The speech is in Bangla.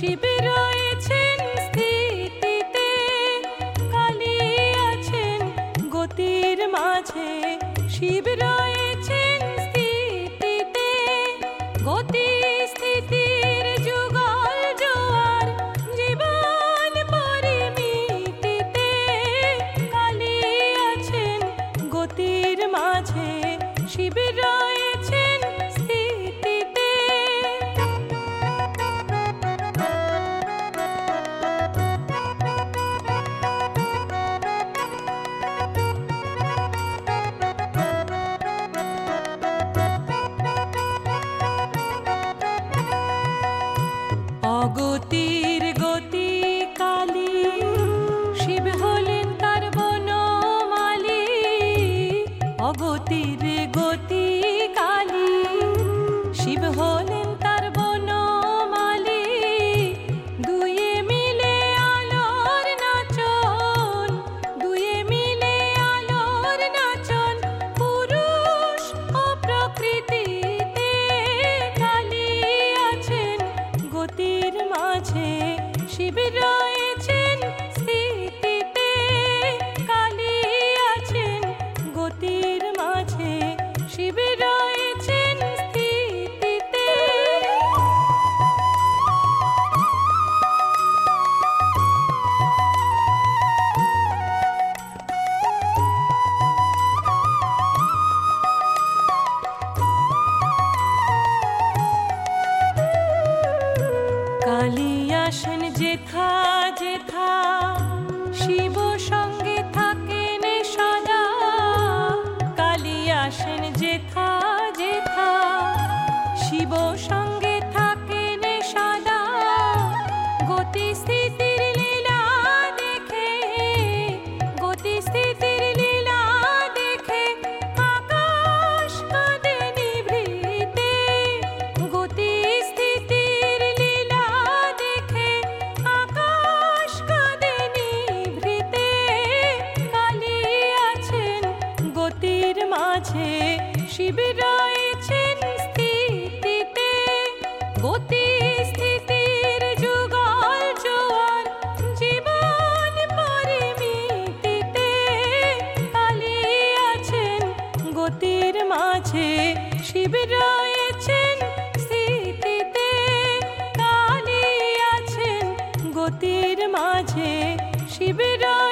শিব রয়েছেন স্থিতিতে, কালী আছেন গতির মাঝে। শিব রয়েছেন স্থিতিতে, গতি স্থিতির যুগল জোয়ার, জীবন পরিমিতিতে। কালী আছেন গতির মাঝে, শিব রয়েছেন স্থিতিতে। অগতির গতি কালী, শিব হলেন তার বনমালী। অগতির গতি কালী, শিব হলেন তার বনমালী। দুয়ে মিলে আলোর নাচন, দুয়ে মিলে আলোর নাচন, পুরুষ ও প্রকৃতিতে। কালী আছেন গতির মাঝে, শিব রয়েছেন স্থিতিতে। কালী আছেন গতির মাঝে, শিব রয়েছেন স্থিতিতে। কালী আসেন যেথা যেথা, শিব সঙ্গে থাকেন সদা। কালী আসেন যেথা যেথা, শিব সঙ্গে থাকেন সদা। গতি স্থিতির লীলা দেখে, গতি স্থিতির লীলা দেখে, আকাশ কাঁদে নিভৃতে। গতি স্থিতির লীলা দেখে, আকাশ কাঁদে নিভৃতে। কালী আছেন গতির মাঝে, শিব রয়েছেন স্থিতিতে। গতি স্থিতির যুগল জোয়ার, জীবন পরিমিতিতে। কালী আছেন গতির মাঝে, শিব রয়েছেন স্থিতিতে। কালী আছেন গতির মাঝে, শিব রয়েছেন